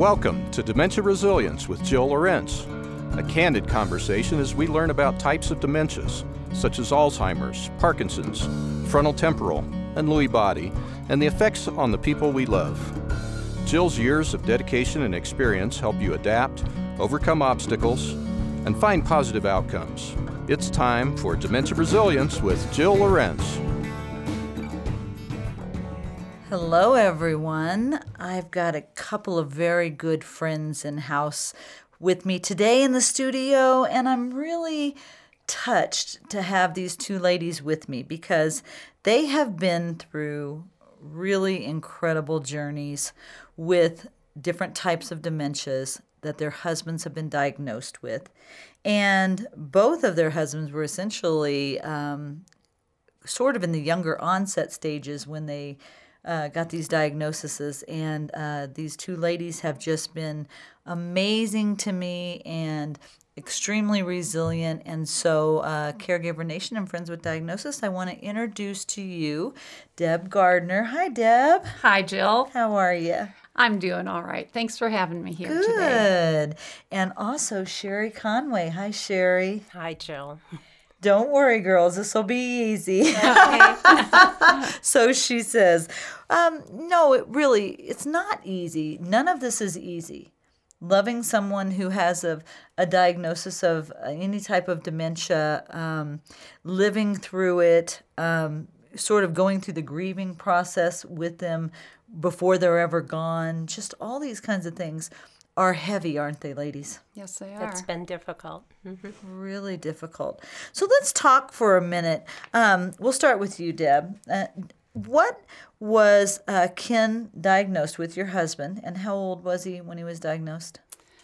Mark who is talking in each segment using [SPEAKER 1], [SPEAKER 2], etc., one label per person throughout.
[SPEAKER 1] Welcome to Dementia Resilience with Jill Lorenz, a candid conversation as we learn about types of dementias, such as Alzheimer's, Parkinson's, frontal temporal, and Lewy body, and the effects on the people we love. Jill's years of dedication and experience help you adapt, overcome obstacles, and find positive outcomes. It's time for Dementia Resilience with Jill Lorenz.
[SPEAKER 2] Hello, everyone. I've got a couple of very good friends in house with me today in the studio, and I'm really touched to have these two ladies with me because they have been through really incredible journeys with different types of dementias that their husbands have been diagnosed with. And both of their husbands were essentially sort of in the younger onset stages when they got these diagnoses, and these two ladies have just been amazing to me and extremely resilient. And so, Caregiver Nation and Friends with Diagnosis, I want to introduce to you Deb Gardner. Hi, Deb.
[SPEAKER 3] Hi, Jill.
[SPEAKER 2] How are you?
[SPEAKER 3] I'm doing all right. Thanks for having me here today.
[SPEAKER 2] Good. And also Sherry Conway. Hi, Sherry.
[SPEAKER 4] Hi, Jill.
[SPEAKER 2] Don't worry, girls. This will be easy.
[SPEAKER 4] Okay.
[SPEAKER 2] So she says, no, it's not easy. None of this is easy. Loving someone who has a diagnosis of any type of dementia, living through it, sort of going through the grieving process with them before they're ever gone, just all these kinds of things are heavy, aren't they, ladies?
[SPEAKER 3] Yes, they are.
[SPEAKER 4] It's been difficult. Mm-hmm.
[SPEAKER 2] Really difficult. So let's talk for a minute. We'll start with you, Deb. What was Ken diagnosed with, your husband, and how old was he when he was diagnosed?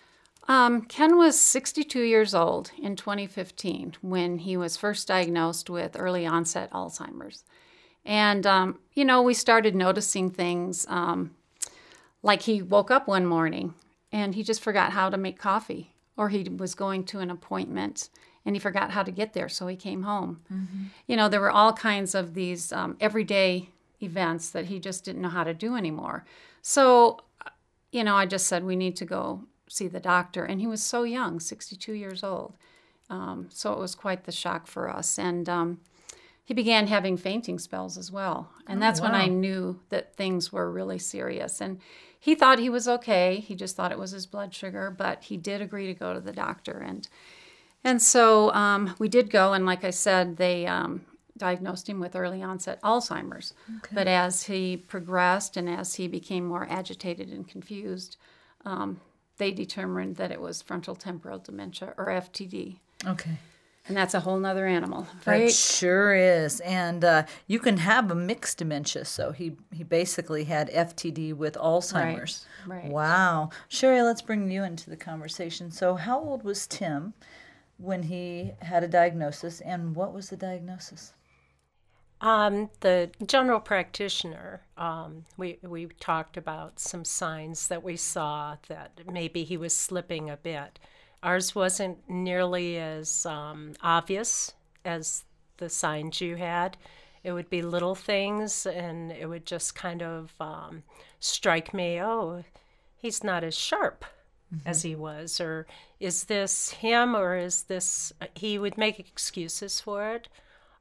[SPEAKER 3] Ken was 62 years old in 2015 when he was first diagnosed with early onset Alzheimer's. And, we started noticing things like he woke up one morning and he just forgot how to make coffee, or he was going to an appointment and he forgot how to get there, so he came home. Mm-hmm. There were all kinds of these everyday events that he just didn't know how to do anymore. So, I just said, we need to go see the doctor. And he was so young, 62 years old. So it was quite the shock for us. And he began having fainting spells as well. And that's when I knew that things were really serious. And he thought he was okay. He just thought it was his blood sugar, but he did agree to go to the doctor. And so we did go, and like I said, they diagnosed him with early onset Alzheimer's. Okay. But as he progressed and as he became more agitated and confused, they determined that it was frontal temporal dementia, or FTD. Okay. And that's a whole nother animal, right?
[SPEAKER 2] It sure is. And you can have a mixed dementia. So he basically had FTD with Alzheimer's.
[SPEAKER 3] Right.
[SPEAKER 2] Wow. Sherry, let's bring you into the conversation. So how old was Tim when he had a diagnosis, and what was the diagnosis?
[SPEAKER 4] The general practitioner, we talked about some signs that we saw that maybe he was slipping a bit. Ours wasn't nearly as obvious as the signs you had. It would be little things, and it would just kind of strike me, he's not as sharp as he was, or is this him, or is this... He would make excuses for it.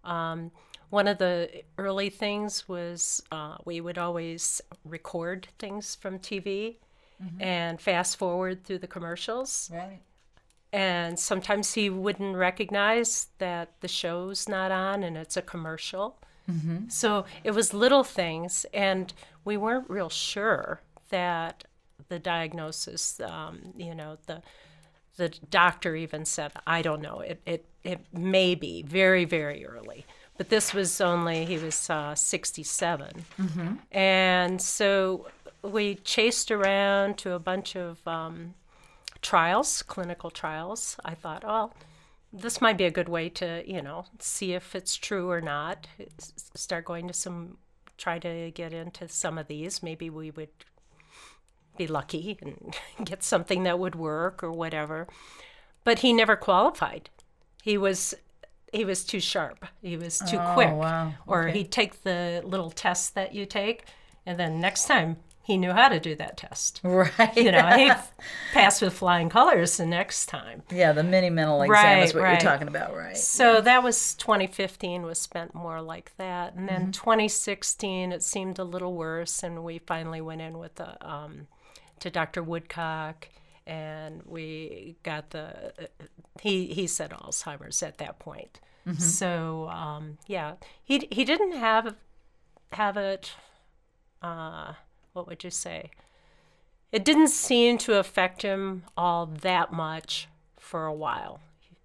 [SPEAKER 4] One of the early things was we would always record things from TV and fast forward through the commercials.
[SPEAKER 2] Right.
[SPEAKER 4] And sometimes he wouldn't recognize that the show's not on and it's a commercial. Mm-hmm. So it was little things, and we weren't real sure that the diagnosis, the doctor even said, I don't know, it may be very, very early. But this was he was 67. Mm-hmm. And so we chased around to a bunch of trials, clinical trials. I thought, this might be a good way to, see if it's true or not. Start going to try to get into some of these. Maybe we would be lucky and get something that would work or whatever. But he never qualified. He was too sharp. He was too quick.
[SPEAKER 2] Wow.
[SPEAKER 4] Or
[SPEAKER 2] Okay.
[SPEAKER 4] he'd take the little test that you take, and then next time he knew how to do that test.
[SPEAKER 2] Right.
[SPEAKER 4] He passed with flying colors the next time.
[SPEAKER 2] Yeah, the mini mental exam is what
[SPEAKER 4] Right.
[SPEAKER 2] you're talking about, right?
[SPEAKER 4] So that was 2015 was spent more like that. And then 2016, it seemed a little worse. And we finally went in with to Dr. Woodcock. And we got he said Alzheimer's at that point. So, he didn't have it, what would you say? It didn't seem to affect him all that much for a while.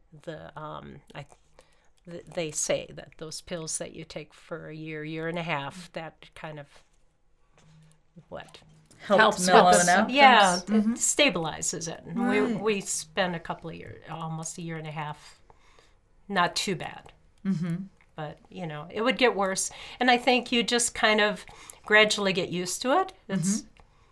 [SPEAKER 4] They say that those pills that you take for a year and a half, that kind of,
[SPEAKER 2] Helps
[SPEAKER 3] with
[SPEAKER 2] mellow
[SPEAKER 3] the-
[SPEAKER 2] it out.
[SPEAKER 4] yeah, it stabilizes it. And
[SPEAKER 2] Right.
[SPEAKER 4] we spent a couple of years, almost a year and a half, not too bad. But, it would get worse. And I think you just kind of gradually get used to it. It's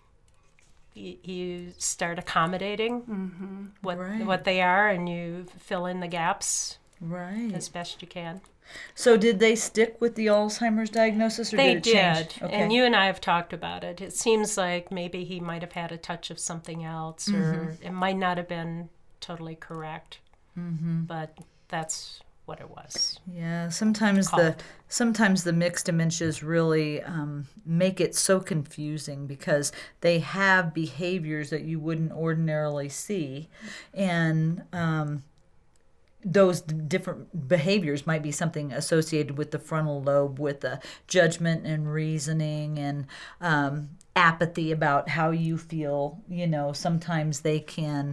[SPEAKER 4] you start accommodating
[SPEAKER 2] Right.
[SPEAKER 4] what they are, and you fill in the gaps
[SPEAKER 2] Right.
[SPEAKER 4] as best you can.
[SPEAKER 2] So did they stick with the Alzheimer's diagnosis, or
[SPEAKER 4] They
[SPEAKER 2] did it change?
[SPEAKER 4] did, and you and I have talked about it. It seems like maybe he might have had a touch of something else, or it might not have been totally correct. But that's what it was.
[SPEAKER 2] Yeah, sometimes the mixed dementias really make it so confusing because they have behaviors that you wouldn't ordinarily see, and those different behaviors might be something associated with the frontal lobe, with the judgment and reasoning and apathy about how you feel. Sometimes they can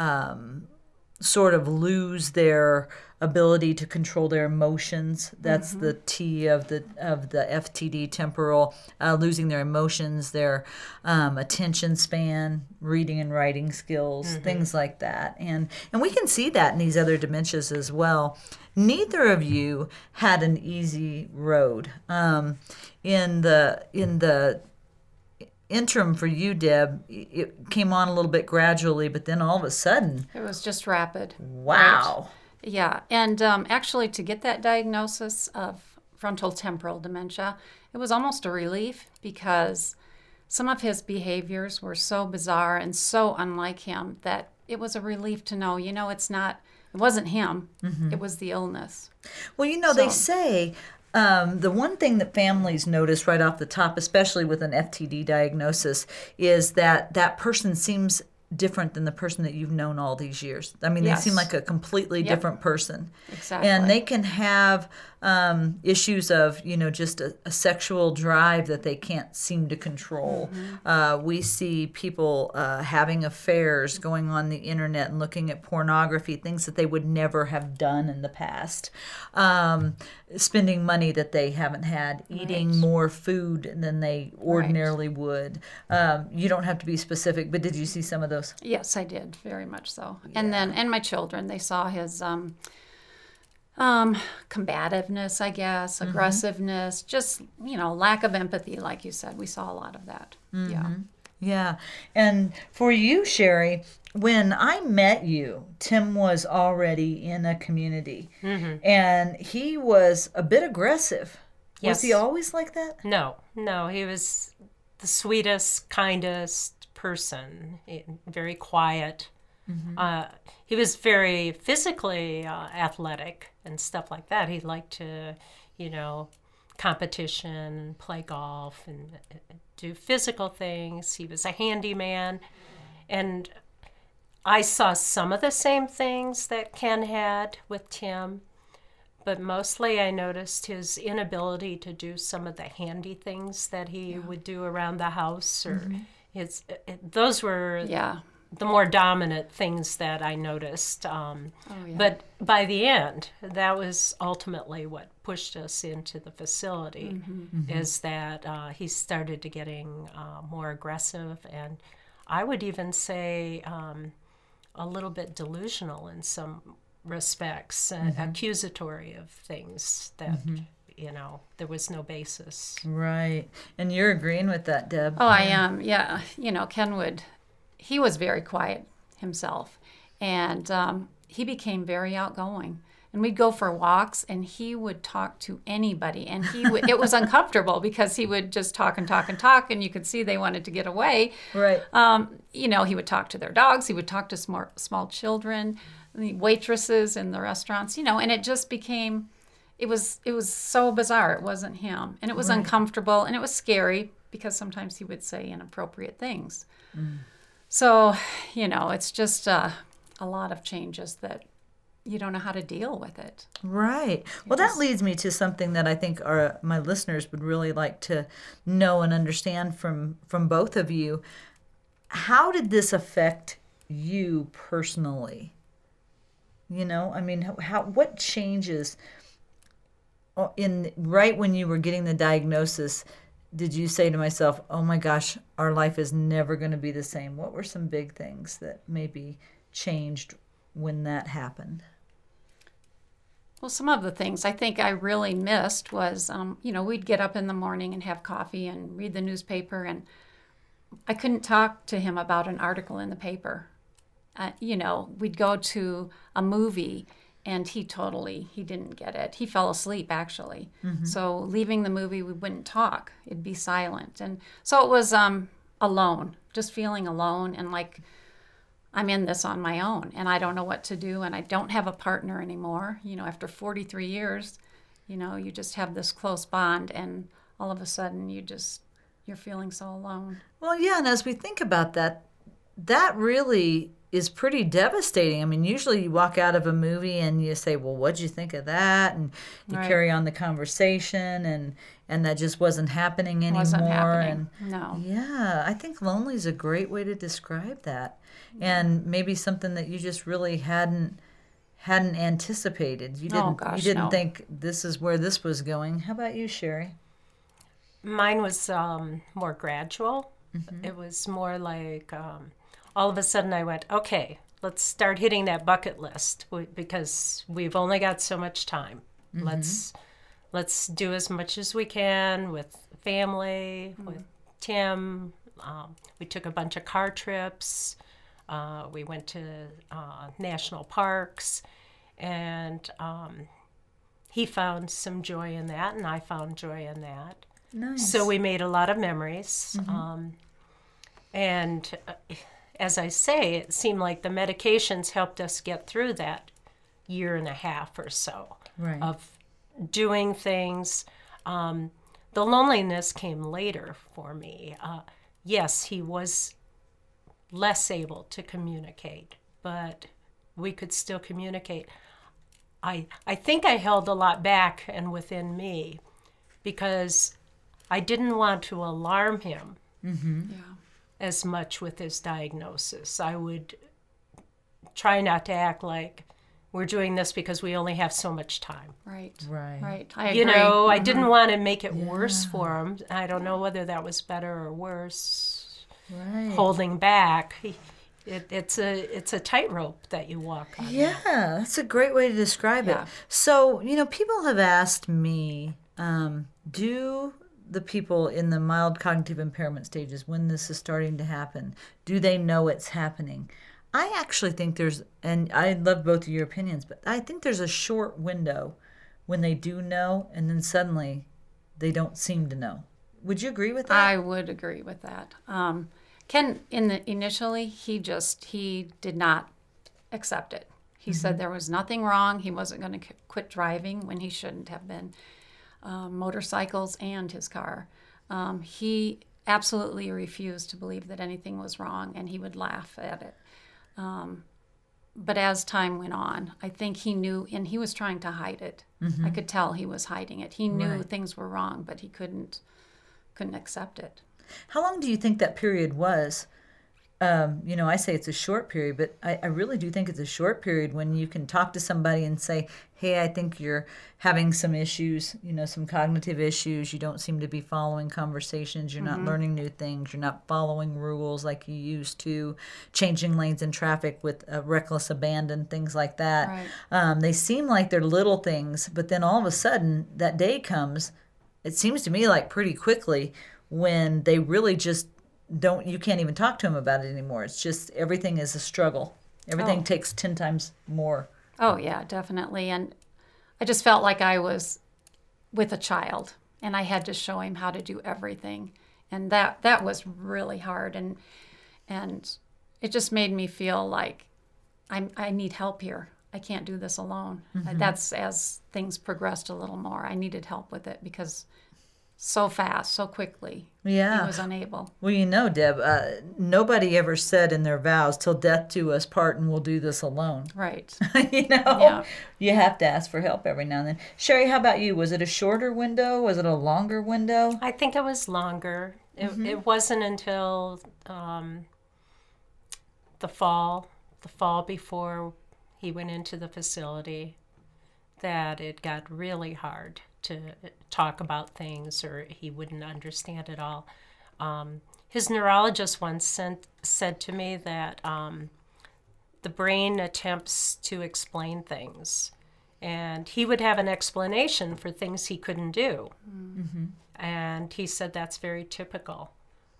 [SPEAKER 2] sort of lose their ability to control their emotions. That's the T of the FTD temporal, losing their emotions, their attention span, reading and writing skills, things like that. And we can see that in these other dementias as well. Neither of you had an easy road. In the interim for you, Deb, it came on a little bit gradually, but then all of a sudden,
[SPEAKER 3] It was just rapid.
[SPEAKER 2] wow.
[SPEAKER 3] Yeah, and actually to get that diagnosis of frontal temporal dementia, it was almost a relief because some of his behaviors were so bizarre and so unlike him that it was a relief to know, it wasn't him, it was the illness.
[SPEAKER 2] Well, they say the one thing that families notice right off the top, especially with an FTD diagnosis, is that person seems different than the person that you've known all these years. I mean,
[SPEAKER 3] Yes.
[SPEAKER 2] they seem like a completely different person.
[SPEAKER 3] Exactly.
[SPEAKER 2] And they can have issues of, just a sexual drive that they can't seem to control. We see people having affairs, going on the internet and looking at pornography, things that they would never have done in the past. Spending money that they haven't had, eating more food than they ordinarily would. You don't have to be specific, but did you see some of those?
[SPEAKER 3] Yes, I did, very much so. And my children, they saw his combativeness, I guess, aggressiveness, just, lack of empathy, like you said. We saw a lot of that. Yeah.
[SPEAKER 2] Yeah. And for you, Sherry, when I met you, Tim was already in a community, and he was a bit aggressive. Was
[SPEAKER 4] Yes.
[SPEAKER 2] he always like that?
[SPEAKER 4] No, he was the sweetest, kindest person, very quiet. He was very physically athletic and stuff like that. He liked to, competition, play golf, and do physical things. He was a handyman. And I saw some of the same things that Ken had with Tim, but mostly I noticed his inability to do some of the handy things that he would do around the house, or those were the more dominant things that I noticed. But by the end, that was ultimately what pushed us into the facility, is that he started to getting more aggressive, and I would even say a little bit delusional in some respects, accusatory of things that, there was no basis.
[SPEAKER 2] Right. And you're agreeing with that, Deb.
[SPEAKER 3] Oh, I am. Yeah. Ken he was very quiet himself, and he became very outgoing. And we'd go for walks, and he would talk to anybody. And it was uncomfortable because he would just talk and talk and talk, and you could see they wanted to get away.
[SPEAKER 2] Right.
[SPEAKER 3] He would talk to their dogs. He would talk to small children, the waitresses in the restaurants, and it just became, it was so bizarre. It wasn't him. And it was uncomfortable, and it was scary because sometimes he would say inappropriate things. So, it's just a lot of changes that you don't know how to deal with it.
[SPEAKER 2] Right. Well, that leads me to something that I think my listeners would really like to know and understand from both of you. How did this affect you personally? What changes right when you were getting the diagnosis? Did you say to myself, oh my gosh, our life is never going to be the same? What were some big things that maybe changed when that happened?
[SPEAKER 3] Well, some of the things I think I really missed was, we'd get up in the morning and have coffee and read the newspaper, and I couldn't talk to him about an article in the paper. We'd go to a movie, and he didn't get it. He fell asleep, actually. Mm-hmm. So leaving the movie, we wouldn't talk. It'd be silent. And so it was alone, just feeling alone and like, I'm in this on my own, and I don't know what to do, and I don't have a partner anymore. After 43 years, you just have this close bond, and all of a sudden you're feeling so alone.
[SPEAKER 2] Well, yeah, and as we think about that really is pretty devastating. I mean, usually you walk out of a movie and you say, well, what'd you think of that? And you carry on the conversation, and that just wasn't happening anymore.
[SPEAKER 3] Wasn't happening. No.
[SPEAKER 2] Yeah, I think lonely is a great way to describe that. And maybe something that you just really hadn't anticipated. You didn't think this is where this was going. How about you, Sherry?
[SPEAKER 4] Mine was more gradual. Mm-hmm. It was more like all of a sudden I went, okay, let's start hitting that bucket list because we've only got so much time. Mm-hmm. Let's do as much as we can with family, with Tim. We took a bunch of car trips. We went to national parks, and he found some joy in that, and I found joy in that.
[SPEAKER 2] Nice.
[SPEAKER 4] So we made a lot of memories. Mm-hmm. And as I say, it seemed like the medications helped us get through that year and a half or so of doing things. The loneliness came later for me. Yes, he was less able to communicate, but we could still communicate. I think I held a lot back and within me because I didn't want to alarm him as much with his diagnosis. I would try not to act like we're doing this because we only have so much time.
[SPEAKER 3] Right.
[SPEAKER 4] I agree. I didn't want to make it worse for him. I don't know whether that was better or worse.
[SPEAKER 2] Right.
[SPEAKER 4] Holding back. It's a tightrope that you walk on.
[SPEAKER 2] Yeah, that's a great way to describe it. So, people have asked me, do the people in the mild cognitive impairment stages, when this is starting to happen, do they know it's happening? I actually think and I love both of your opinions, but I think there's a short window when they do know, and then suddenly they don't seem to know. Would you agree with that?
[SPEAKER 3] I would agree with that. Ken, initially, he did not accept it. He said there was nothing wrong. He wasn't going to quit driving when he shouldn't have been. Motorcycles and his car. He absolutely refused to believe that anything was wrong, and he would laugh at it. But as time went on, I think he knew, and he was trying to hide it. Mm-hmm. I could tell he was hiding it. He knew things were wrong, but he couldn't accept it.
[SPEAKER 2] How long do you think that period was? I say it's a short period, but I really do think it's a short period when you can talk to somebody and say, hey, I think you're having some issues, some cognitive issues. You don't seem to be following conversations. You're not learning new things. You're not following rules like you used to, changing lanes in traffic with reckless abandon, things like that. Right. They seem like they're little things, but then all of a sudden that day comes, it seems to me like pretty quickly, when they really just you can't even talk to them about it anymore. It's just everything is a struggle. Everything takes 10 times more.
[SPEAKER 3] Oh, yeah, definitely. And I just felt like I was with a child, and I had to show him how to do everything. And that was really hard, and it just made me feel like I need help here. I can't do this alone. That's as things progressed a little more. I needed help with it because so fast, so quickly, he was unable.
[SPEAKER 2] Well, you know, Deb, nobody ever said in their vows, till death do us part and we'll do this alone.
[SPEAKER 3] Right.
[SPEAKER 2] You know,
[SPEAKER 3] Yeah.
[SPEAKER 2] You have to ask for help every now and then. Sherry, how about you? Was it a shorter window? Was it a longer window?
[SPEAKER 4] I think it was longer. It wasn't until the fall before he went into the facility that it got really hard to talk about things, or he wouldn't understand it all. His neurologist once said to me that the brain attempts to explain things, and he would have an explanation for things he couldn't do. Mm-hmm. And he said that's very typical.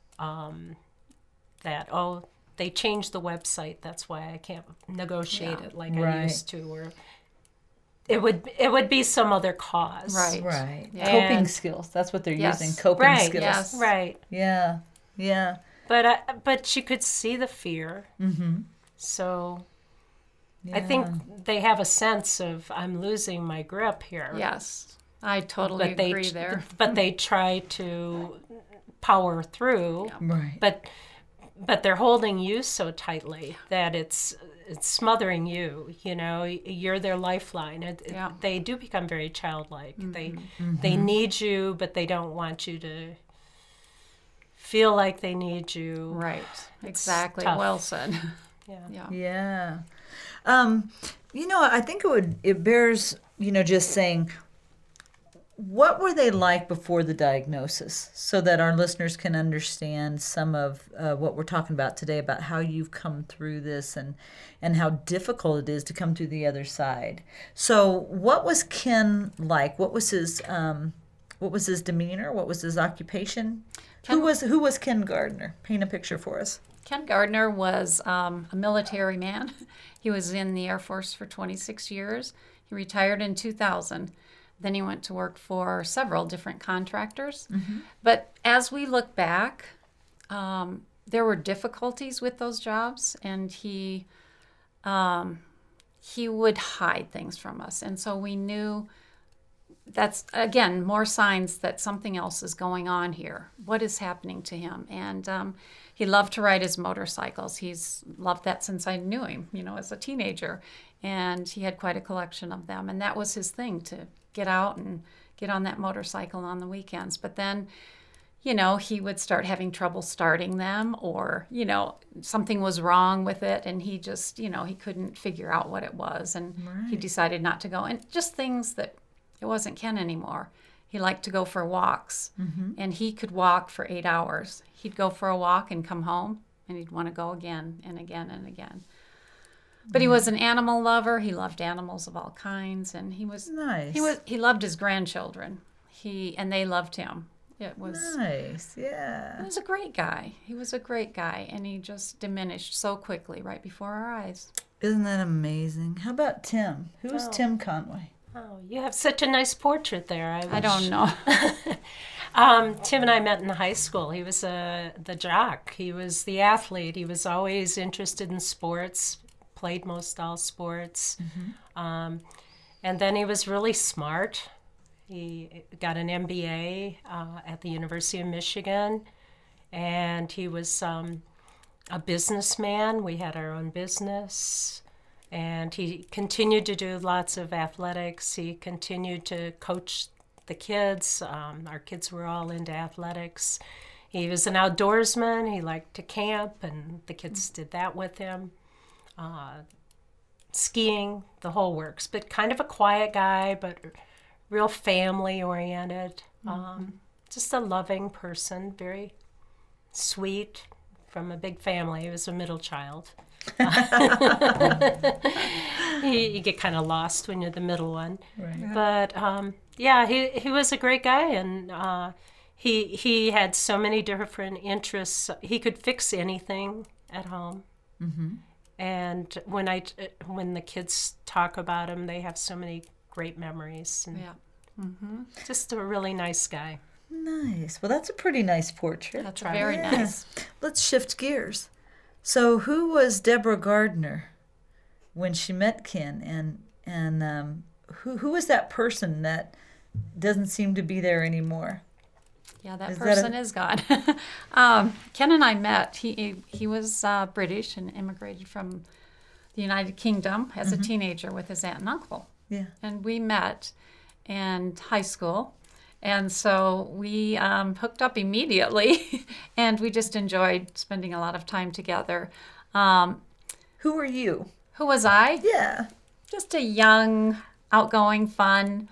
[SPEAKER 4] That, they changed the website, that's why I can't negotiate it like I used to, or it would be some other cause.
[SPEAKER 3] Right.
[SPEAKER 2] Right.
[SPEAKER 3] Yeah.
[SPEAKER 2] Coping skills. That's what they're
[SPEAKER 3] Yes.
[SPEAKER 2] using. Coping
[SPEAKER 4] Right.
[SPEAKER 2] skills.
[SPEAKER 3] Yes.
[SPEAKER 4] Right.
[SPEAKER 2] Yeah. Yeah.
[SPEAKER 4] But she could see the fear. Mm-hmm. So I think they have a sense of, I'm losing my grip here.
[SPEAKER 3] Yes. I totally agree there.
[SPEAKER 4] But they try to power through.
[SPEAKER 2] Right.
[SPEAKER 4] But they're holding you so tightly that it's smothering you. You know, you're their lifeline. They do become very childlike. Mm-hmm. They need you, but they don't want you to feel like they need you.
[SPEAKER 3] Right. Exactly.
[SPEAKER 4] Tough.
[SPEAKER 3] Well said.
[SPEAKER 4] Yeah.
[SPEAKER 2] Yeah. You know, I think it bears, just saying, what were they like before the diagnosis, so that our listeners can understand some of what we're talking about today, about how you've come through this and how difficult it is to come through the other side. So what was Ken like? What was his demeanor? What was his occupation? Who was Ken Gardner? Paint a picture for us.
[SPEAKER 3] Ken Gardner was a military man. He was in the Air Force for 26 years. He retired in 2000. Then he went to work for several different contractors. Mm-hmm. But as we look back, there were difficulties with those jobs, and he would hide things from us. And so we knew that's, again, more signs that something else is going on here. What is happening to him? And he loved to ride his motorcycles. He's loved that since I knew him, as a teenager. And he had quite a collection of them. And that was his thing, to get out and get on that motorcycle on the weekends. But then, he would start having trouble starting them, or, something was wrong with it, and he just, he couldn't figure out what it was. And he decided not to go. And just things that it wasn't Ken anymore. He liked to go for walks, and he could walk for 8 hours. He'd go for a walk and come home, and he'd want to go again and again and again. But he was an animal lover. He loved animals of all kinds, and he was
[SPEAKER 2] nice.
[SPEAKER 3] He loved his grandchildren. And they loved him. It was
[SPEAKER 2] nice. Yeah.
[SPEAKER 3] He was a great guy. He was a great guy, and he just diminished so quickly right before our eyes.
[SPEAKER 2] Isn't that amazing? How about Tim? Who's Tim Conway?
[SPEAKER 4] Oh, you have such a nice portrait there.
[SPEAKER 3] I don't know.
[SPEAKER 4] Tim and I met in high school. He was the jock. He was the athlete. He was always interested in sports, played most all sports. Mm-hmm. And then he was really smart. He got an MBA at the University of Michigan. And he was a businessman. We had our own business. And he continued to do lots of athletics. He continued to coach the kids. Our kids were all into athletics. He was an outdoorsman. He liked to camp, and the kids did that with him. Skiing, the whole works. But kind of a quiet guy, but real family-oriented. Just a loving person, very sweet, from a big family. He was a middle child. You get kind of lost when you're the middle one. Right. But he was a great guy, and he had so many different interests. He could fix anything at home. Mm-hmm. And when the kids talk about him, they have so many great memories. And
[SPEAKER 3] Yeah.
[SPEAKER 4] just a really nice guy.
[SPEAKER 2] Nice. Well, that's a pretty nice portrait.
[SPEAKER 3] That's very
[SPEAKER 2] Yeah.
[SPEAKER 3] nice.
[SPEAKER 2] Let's shift gears. So, who was Deborah Gardner when she met Ken, and who was that person that doesn't seem to be there anymore?
[SPEAKER 3] Yeah, that
[SPEAKER 2] Is that
[SPEAKER 3] person
[SPEAKER 2] a-
[SPEAKER 3] is gone. Ken and I met. He was British and immigrated from the United Kingdom as a teenager with his aunt and uncle.
[SPEAKER 2] Yeah.
[SPEAKER 3] And we met in high school. And so we hooked up immediately, and we just enjoyed spending a lot of time together.
[SPEAKER 2] Who were you?
[SPEAKER 3] Who was I?
[SPEAKER 2] Yeah.
[SPEAKER 3] Just a young, outgoing, fun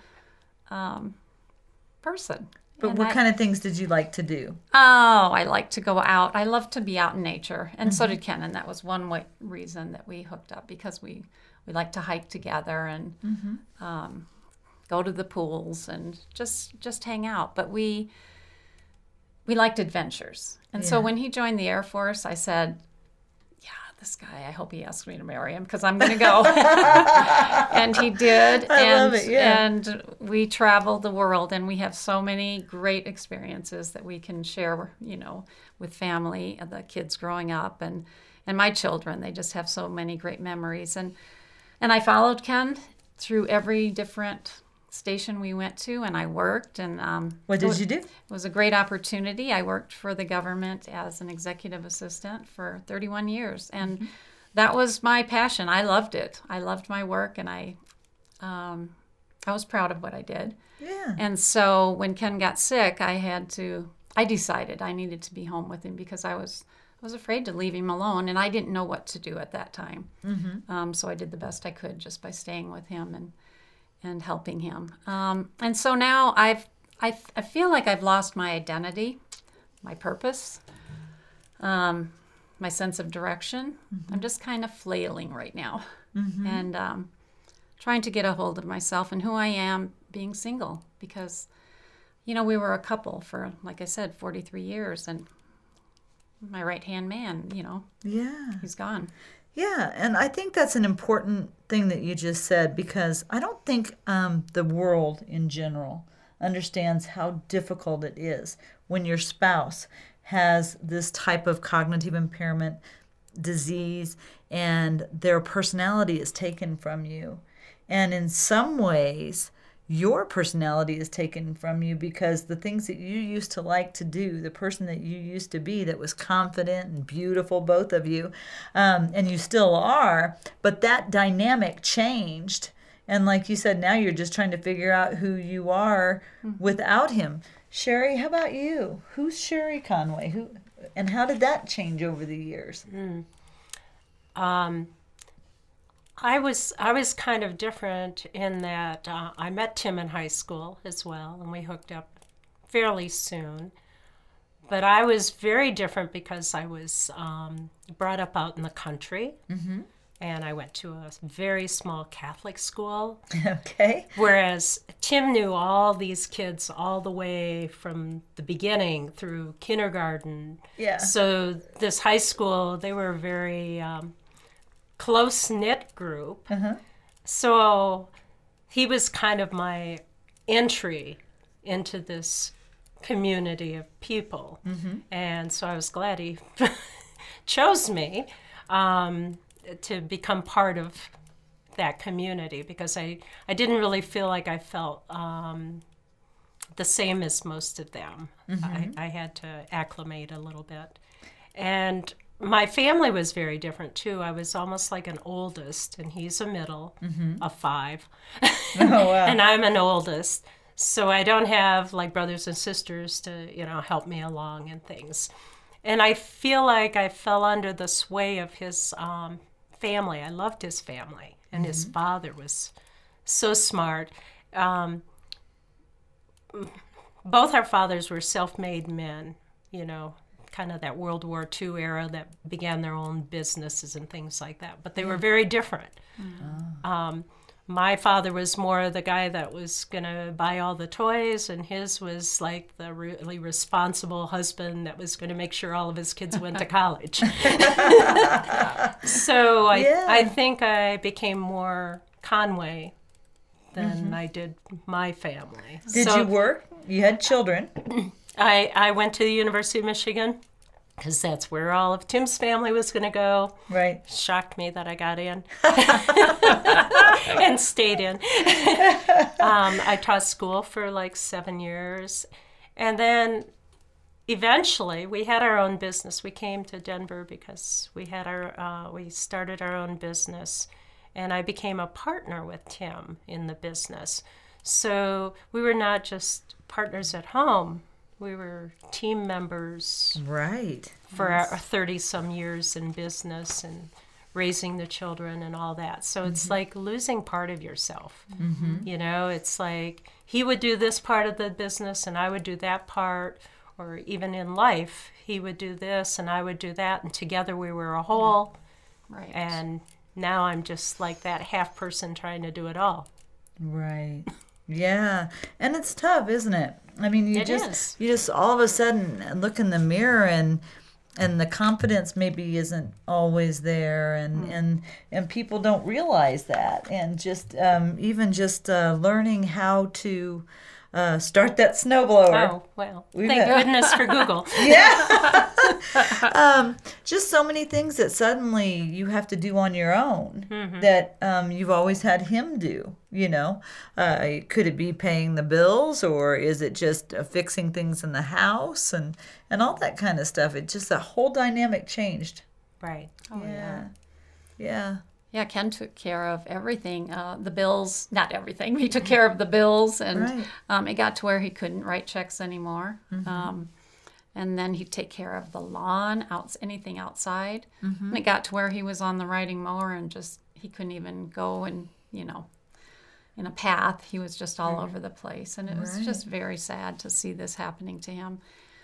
[SPEAKER 3] person.
[SPEAKER 2] But
[SPEAKER 3] And
[SPEAKER 2] what
[SPEAKER 3] I-
[SPEAKER 2] kind of things did you like to do?
[SPEAKER 3] Oh, I like to go out. I love to be out in nature, and so did Ken. And that was one reason that we hooked up, because we like to hike together and go to the pools and just hang out. But we liked adventures, and so
[SPEAKER 2] Yeah.
[SPEAKER 3] when he joined the Air Force, I said, "Yeah, this guy. I hope he asks me to marry him, because I'm going to go." And he did.
[SPEAKER 2] I love it, yeah.
[SPEAKER 3] And we traveled the world, and we have so many great experiences that we can share, with family and the kids growing up, and my children. They just have so many great memories. And I followed Ken through every different station we went to, and I worked. And
[SPEAKER 2] What did you do?
[SPEAKER 3] It was a great opportunity. I worked for the government as an executive assistant for 31 years, and that was my passion. I loved it. I loved my work, and I was proud of what I did.
[SPEAKER 2] Yeah.
[SPEAKER 3] And so when Ken got sick, I decided I needed to be home with him, because I was afraid to leave him alone, and I didn't know what to do at that time. So I did the best I could just by staying with him and helping him. And so now I feel like I've lost my identity, my purpose, my sense of direction. I'm just kind of flailing right now, and trying to get a hold of myself and who I am being single, because, we were a couple for, like I said, 43 years, and my right-hand man,
[SPEAKER 2] Yeah.
[SPEAKER 3] he's gone.
[SPEAKER 2] Yeah, and I think that's an important thing that you just said, because I don't think the world in general understands how difficult it is when your spouse has this type of cognitive impairment disease and their personality is taken from you. And in some ways, your personality is taken from you, because the things that you used to like to do, the person that you used to be that was confident and beautiful, both of you, and you still are, but that dynamic changed. And like you said, now you're just trying to figure out who you are without him. Sherry, how about you? Who's Sherry Conway? And how did that change over the years?
[SPEAKER 4] I was kind of different in that I met Tim in high school as well, and we hooked up fairly soon. But I was very different because I was brought up out in the country, and I went to a very small Catholic school.
[SPEAKER 2] Okay.
[SPEAKER 4] Whereas Tim knew all these kids all the way from the beginning through kindergarten.
[SPEAKER 2] Yeah.
[SPEAKER 4] So this high school, they were a very close-knit group. So he was kind of my entry into this community of people. And so I was glad he chose me to become part of that community, because I didn't really feel like I felt the same as most of them. I had to acclimate a little bit. And my family was very different too. I was almost like an oldest, and he's a middle of 5.
[SPEAKER 2] Oh, wow.
[SPEAKER 4] And I'm an oldest. So I don't have like brothers and sisters to, help me along and things. And I feel like I fell under the sway of his family. I loved his family, and his father was so smart. Both our fathers were self-made men, kind of that World War II era that began their own businesses and things like that. But they were very different. My father was more the guy that was going to buy all the toys, and his was like the really responsible husband that was going to make sure all of his kids went to college. So I think I became more Conway than I did my family.
[SPEAKER 2] Did you work? You had children.
[SPEAKER 4] I went to the University of Michigan because that's where all of Tim's family was going to go.
[SPEAKER 2] Right.
[SPEAKER 4] Shocked me that I got in and stayed in. I taught school for like 7 years. And then eventually we had our own business. We came to Denver because we started our own business. And I became a partner with Tim in the business. So we were not just partners at home. We were team members.
[SPEAKER 2] Right.
[SPEAKER 4] For our 30-some years in business and raising the children and all that. So it's like losing part of yourself. You know, it's like he would do this part of the business and I would do that part. Or even in life, he would do this and I would do that. And together we were a whole.
[SPEAKER 3] Right.
[SPEAKER 4] And now I'm just like that half person trying to do it all.
[SPEAKER 2] Right. Yeah. And it's tough, isn't it? I mean, you
[SPEAKER 4] It
[SPEAKER 2] just
[SPEAKER 4] is.
[SPEAKER 2] you just all of a sudden look in the mirror and the confidence maybe isn't always there, and people don't realize that, and just even just learning how to start that snowblower.
[SPEAKER 4] Oh, well,
[SPEAKER 2] We've
[SPEAKER 4] thank
[SPEAKER 2] had-
[SPEAKER 4] goodness for Google.
[SPEAKER 2] Yeah. Just so many things that suddenly you have to do on your own that you've always had him do, you know. Could it be paying the bills, or is it just fixing things in the house and all that kind of stuff? It just, the whole dynamic changed.
[SPEAKER 4] Right.
[SPEAKER 3] Oh, yeah.
[SPEAKER 2] Yeah.
[SPEAKER 3] Yeah, Ken took care of everything. The bills, not everything. He took care of the bills, and
[SPEAKER 2] Right.
[SPEAKER 3] it got to where he couldn't write checks anymore. And then he'd take care of the lawn, anything outside. And it got to where he was on the riding mower and just, he couldn't even go and, you know, in a path. He was just all over the place. And it was just very sad to see this happening to him.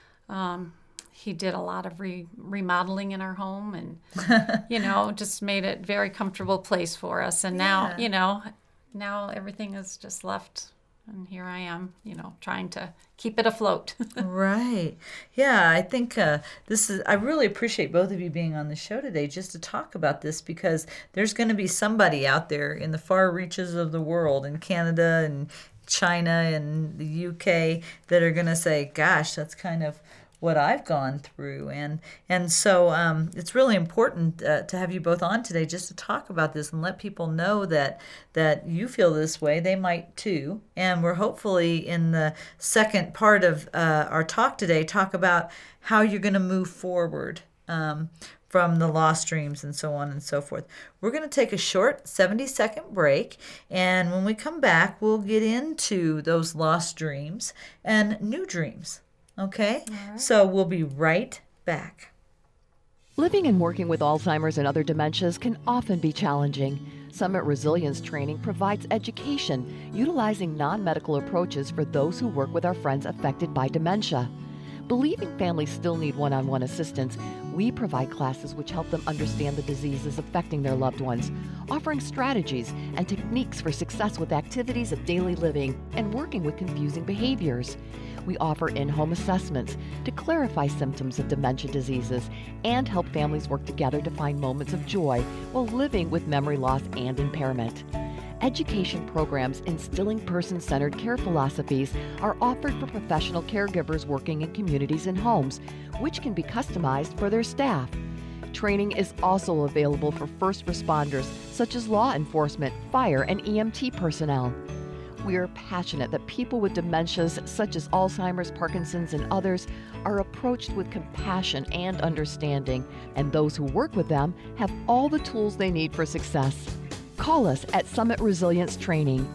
[SPEAKER 3] He did a lot of remodeling in our home and, you know, just made it a very comfortable place for us. And now, you know, now everything is just left. And here I am, you know, trying to keep it afloat.
[SPEAKER 2] Right. Yeah, I think I really appreciate both of you being on the show today just to talk about this, because there's going to be somebody out there in the far reaches of the world, in Canada and China and the UK, that are going to say, gosh, that's kind of what I've gone through. And so it's really important to have you both on today just to talk about this and let people know that you feel this way. They might too. And we're hopefully in the second part of our talk today talk about how you're going to move forward from the lost dreams and so on and so forth. We're going to take a short 70-second break, and when we come back, we'll get into those lost dreams and new dreams. Okay? Right. So we'll be right back.
[SPEAKER 5] Living and working with Alzheimer's and other dementias can often be challenging. Summit Resilience Training provides education utilizing non-medical approaches for those who work with our friends affected by dementia. Believing families still need one-on-one assistance, we provide classes which help them understand the diseases affecting their loved ones, offering strategies and techniques for success with activities of daily living and working with confusing behaviors. We offer in-home assessments to clarify symptoms of dementia diseases and help families work together to find moments of joy while living with memory loss and impairment. Education programs instilling person-centered care philosophies are offered for professional caregivers working in communities and homes, which can be customized for their staff. Training is also available for first responders, such as law enforcement, fire, and EMT personnel. We are passionate that people with dementias such as Alzheimer's, Parkinson's, and others are approached with compassion and understanding, and those who work with them have all the tools they need for success. Call us at Summit Resilience Training,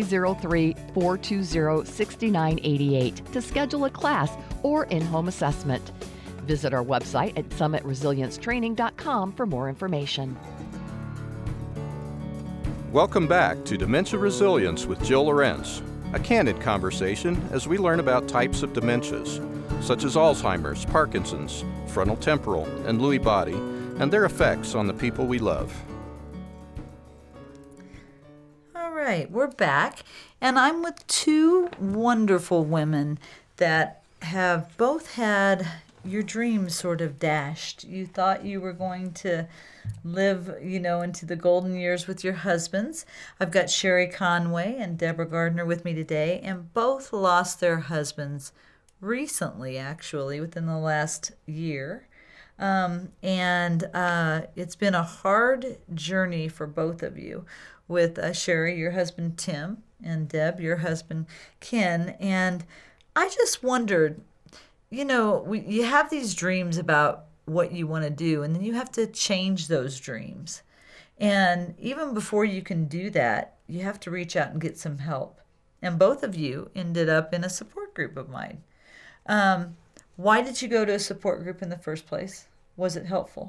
[SPEAKER 5] 303-420-6988 to schedule a class or in-home assessment. Visit our website at summitresiliencetraining.com for more information.
[SPEAKER 1] Welcome back to Dementia Resilience with Jill Lorenz, a candid conversation as we learn about types of dementias, such as Alzheimer's, Parkinson's, frontal temporal, and Lewy body, and their effects on the people we love.
[SPEAKER 2] All right, we're back, and I'm with two wonderful women that have both had your dreams sort of dashed. You thought you were going to live, into the golden years with your husbands. I've got Sherry Conway and Deborah Gardner with me today, and both lost their husbands recently, actually, within the last year. It's been a hard journey for both of you, with Sherry, your husband Tim, and Deb, your husband Ken. And I just wondered, you have these dreams about what you want to do, and then you have to change those dreams. And even before you can do that, you have to reach out and get some help. And both of you ended up in a support group of mine. Why did you go to a support group in the first place? Was it helpful?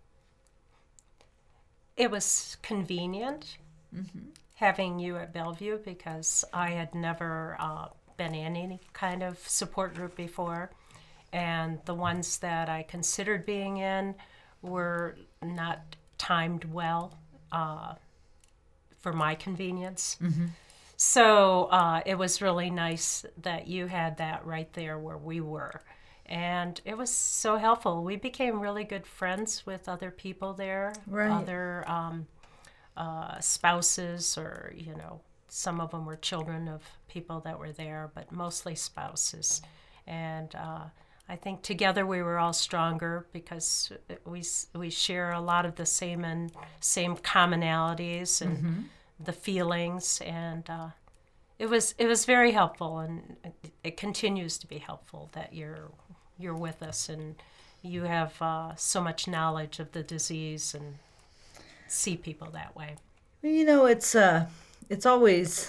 [SPEAKER 4] It was convenient having you at Bellevue, because I had never been in any kind of support group before. And the ones that I considered being in were not timed well for my convenience. So it was really nice that you had that right there where we were. And it was so helpful. We became really good friends with other people there, other spouses, or, some of them were children of people that were there, but mostly spouses. And I think together we were all stronger, because we share a lot of the same commonalities and the feelings, and it was very helpful, and it continues to be helpful that you're with us, and you have so much knowledge of the disease and see people that way.
[SPEAKER 2] It's always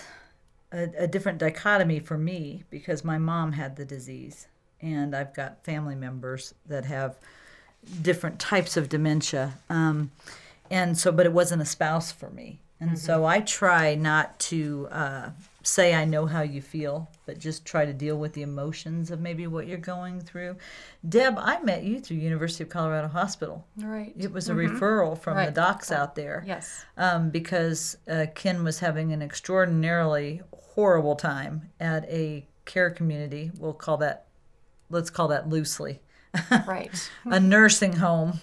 [SPEAKER 2] a different dichotomy for me, because my mom had the disease, and I've got family members that have different types of dementia, but it wasn't a spouse for me. And so I try not to say I know how you feel, but just try to deal with the emotions of maybe what you're going through. Deb, I met you through University of Colorado Hospital.
[SPEAKER 3] Right.
[SPEAKER 2] It was a referral from the docs out there.
[SPEAKER 3] Yes.
[SPEAKER 2] Because Ken was having an extraordinarily horrible time at a care community. Let's call that loosely.
[SPEAKER 3] Right.
[SPEAKER 2] A nursing home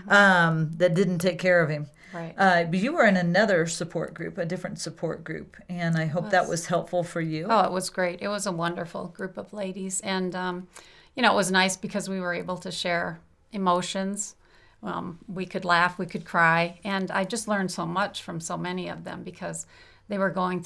[SPEAKER 2] that didn't take care of him.
[SPEAKER 3] Right.
[SPEAKER 2] But you were in another support group, a different support group, and I hope that was helpful for you.
[SPEAKER 3] Oh, it was great. It was a wonderful group of ladies, and it was nice because we were able to share emotions. We could laugh, we could cry, and I just learned so much from so many of them, because they were going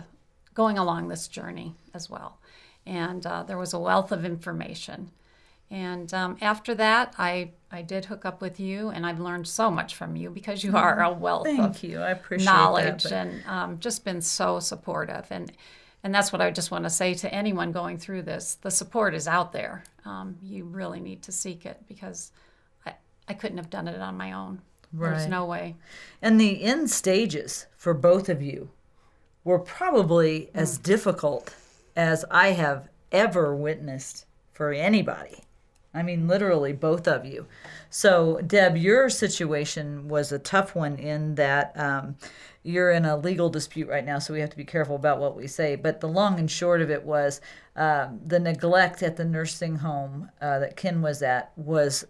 [SPEAKER 3] along this journey as well, and there was a wealth of information. And after that, I did hook up with you, and I've learned so much from you, because you are a wealth of
[SPEAKER 2] you. I appreciate
[SPEAKER 3] knowledge
[SPEAKER 2] that,
[SPEAKER 3] and just been so supportive. And that's what I just want to say to anyone going through this. The support is out there. You really need to seek it, because I couldn't have done it on my own.
[SPEAKER 2] Right.
[SPEAKER 3] There's no way.
[SPEAKER 2] And the end stages for both of you were probably as difficult as I have ever witnessed for anybody. I mean, literally, both of you. So, Deb, your situation was a tough one in that you're in a legal dispute right now, so we have to be careful about what we say. But the long and short of it was the neglect at the nursing home that Ken was at was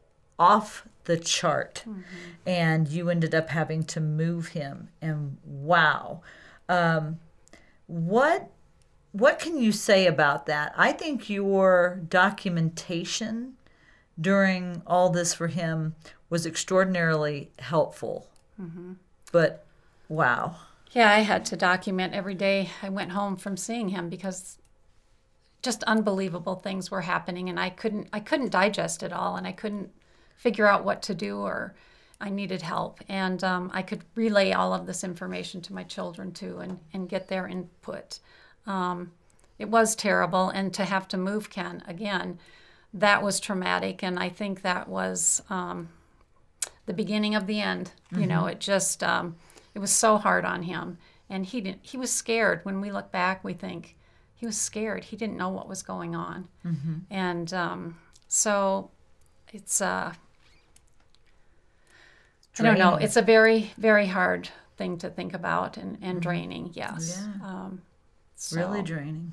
[SPEAKER 2] off the chart. And you ended up having to move him. And wow. What can you say about that? I think your documentation during all this for him was extraordinarily helpful. But wow.
[SPEAKER 3] Yeah, I had to document every day I went home from seeing him, because just unbelievable things were happening, and I couldn't digest it all, and I couldn't figure out what to do, or I needed help. And I could relay all of this information to my children too, and get their input. It was terrible, and to have to move Ken again, that was traumatic, and I think that was the beginning of the end. It just it was so hard on him, and he was scared. When we look back, we think he was scared. He didn't know what was going on, and so it's I don't know. It's a very, very hard thing to think about, and draining. Yes.
[SPEAKER 2] Yeah. Really draining.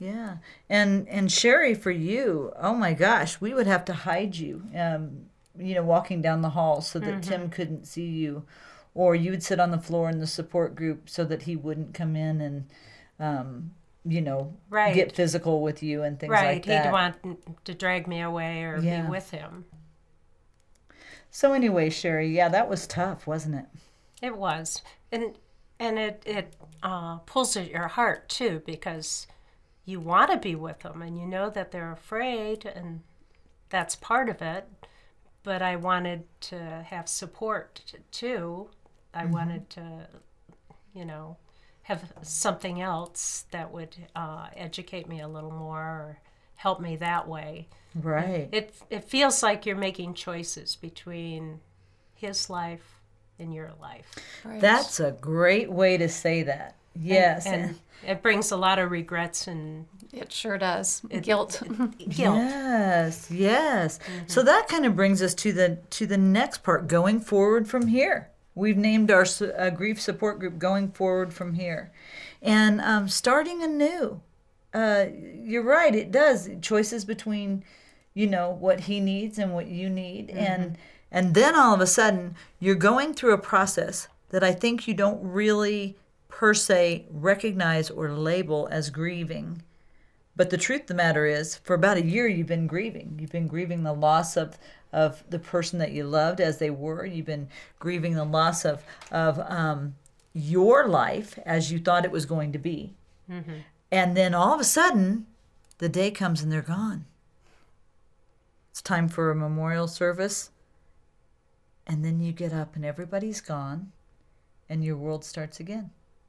[SPEAKER 2] Yeah. And Sherry, for you, oh my gosh, we would have to hide you, walking down the hall so that Tim couldn't see you. Or you would sit on the floor in the support group so that he wouldn't come in and,
[SPEAKER 4] Right.
[SPEAKER 2] get physical with you and things
[SPEAKER 4] Right.
[SPEAKER 2] like that.
[SPEAKER 4] He'd want to drag me away or
[SPEAKER 2] Yeah.
[SPEAKER 4] be with him.
[SPEAKER 2] So anyway, Sherry, yeah, that was tough, wasn't it?
[SPEAKER 4] It was. And it pulls at your heart, too, because you want to be with them and you know that they're afraid, and that's part of it. But I wanted to have support, too. I wanted to, have something else that would educate me a little more or help me that way.
[SPEAKER 2] Right.
[SPEAKER 4] It feels like you're making choices between his life and your life.
[SPEAKER 3] Right.
[SPEAKER 2] That's a great way to say that. Yes.
[SPEAKER 4] And it brings a lot of regrets and
[SPEAKER 3] It sure does. Guilt.
[SPEAKER 4] guilt.
[SPEAKER 2] Yes, yes. So that kind of brings us to the next part, going forward from here. We've named our grief support group Going Forward From Here. And starting anew. You're right, it does. Choices between, what he needs and what you need. And then all of a sudden, you're going through a process that I think you don't really, per se, recognize or label as grieving. But the truth of the matter is, for about a year, you've been grieving. You've been grieving the loss of the person that you loved as they were. You've been grieving the loss of your life as you thought it was going to be. And then all of a sudden, the day comes and they're gone. It's time for a memorial service. And then you get up and everybody's gone and your world starts again.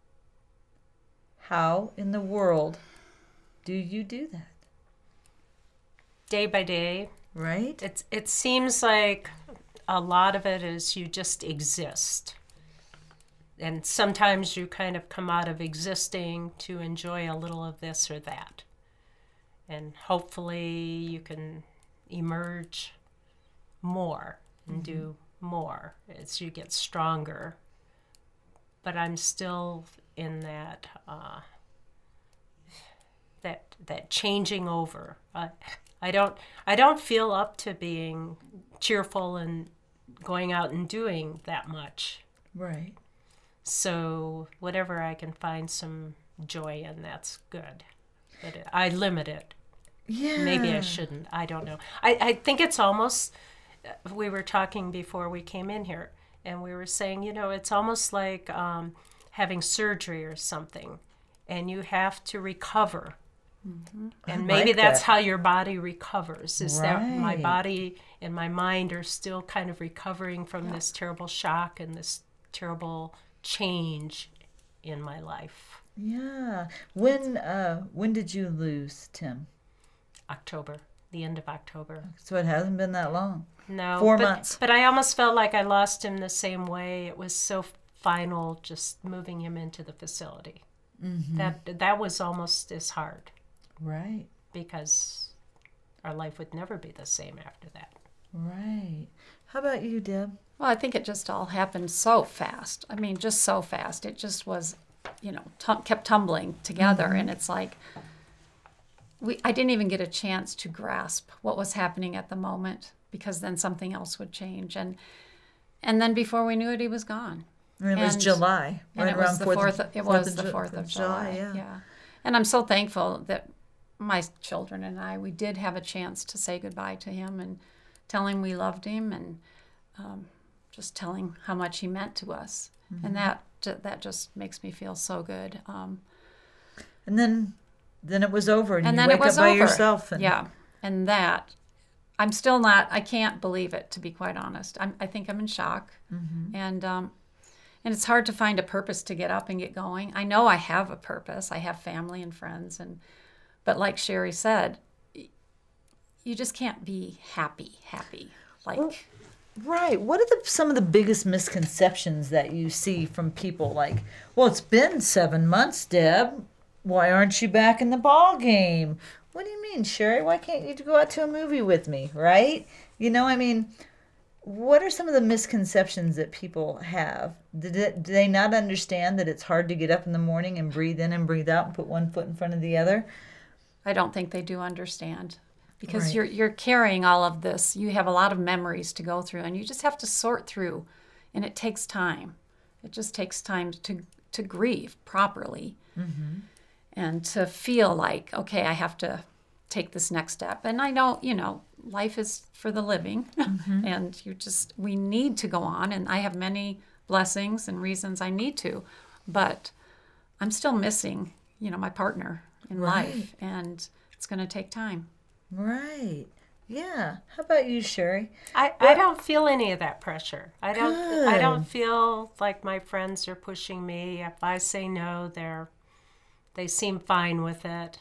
[SPEAKER 2] How in the world do you do that?
[SPEAKER 4] Day by day.
[SPEAKER 2] Right?
[SPEAKER 4] It seems like a lot of it is you just exist. And sometimes you kind of come out of existing to enjoy a little of this or that. And hopefully you can emerge more and do more as you get stronger. But I'm still in that that changing over. I don't feel up to being cheerful and going out and doing that much.
[SPEAKER 2] Right.
[SPEAKER 4] So whatever I can find some joy in, that's good. But I limit it.
[SPEAKER 2] Yeah.
[SPEAKER 4] Maybe I shouldn't. I don't know. I think it's almost, we were talking before we came in here, and we were saying, it's almost like having surgery or something, and you have to recover. And maybe
[SPEAKER 2] like
[SPEAKER 4] that's
[SPEAKER 2] that.
[SPEAKER 4] how your body recovers, is that my
[SPEAKER 2] Right.
[SPEAKER 4] body and my mind are still kind of recovering from this terrible shock and this terrible change in my life.
[SPEAKER 2] Yeah. When did you lose Tim?
[SPEAKER 4] October, the end of October.
[SPEAKER 2] So it hasn't been that long.
[SPEAKER 4] No.
[SPEAKER 2] 4
[SPEAKER 4] but,
[SPEAKER 2] months.
[SPEAKER 4] But I almost felt like I lost him the same way. It was so final just moving him into the facility. That was almost as hard.
[SPEAKER 2] Right.
[SPEAKER 4] Because our life would never be the same after that.
[SPEAKER 2] Right. How about you, Deb?
[SPEAKER 3] Well, I think it just all happened so fast. I mean, just so fast. It just was, kept tumbling together. And it's like, I didn't even get a chance to grasp what was happening at the moment, because then something else would change. And then before we knew it, he was gone.
[SPEAKER 2] It was
[SPEAKER 3] And-
[SPEAKER 2] July,
[SPEAKER 3] And
[SPEAKER 2] right
[SPEAKER 3] it was
[SPEAKER 2] around
[SPEAKER 3] the
[SPEAKER 2] 4th.
[SPEAKER 3] It was the 4th of July.
[SPEAKER 2] Yeah.
[SPEAKER 3] And I'm so thankful that my children and I, we did have a chance to say goodbye to him and tell him we loved him, and just telling how much he meant to us. And that just makes me feel so good.
[SPEAKER 2] And then it was over, and you
[SPEAKER 3] then
[SPEAKER 2] wake
[SPEAKER 3] it was
[SPEAKER 2] up by
[SPEAKER 3] over.
[SPEAKER 2] yourself. And
[SPEAKER 3] Yeah. And that, I'm still not, I can't believe it, to be quite honest. I think I'm in shock. And it's hard to find a purpose to get up and get going. I know I have a purpose. I have family and friends. But like Sherry said, you just can't be happy. Like,
[SPEAKER 2] Right. What are some of the biggest misconceptions that you see from people? Like, well, it's been 7 months, Deb. Why aren't you back in the ball game? What do you mean, Sherry? Why can't you go out to a movie with me? Right? What are some of the misconceptions that people have? Do they not understand that it's hard to get up in the morning and breathe in and breathe out and put one foot in front of the other?
[SPEAKER 3] I don't think they do understand. Because
[SPEAKER 2] Right.
[SPEAKER 3] you're carrying all of this. You have a lot of memories to go through, and you just have to sort through, and it takes time. It just takes time to grieve properly, and to feel like, okay, I have to take this next step. And I know, life is for the living, and we need to go on. And I have many blessings and reasons I need to, but I'm still missing, my partner in life, and it's going to take time.
[SPEAKER 2] Right. Yeah. How about you, Sherry?
[SPEAKER 4] I don't feel any of that pressure. I don't feel like my friends are pushing me. If I say no, they seem fine with it.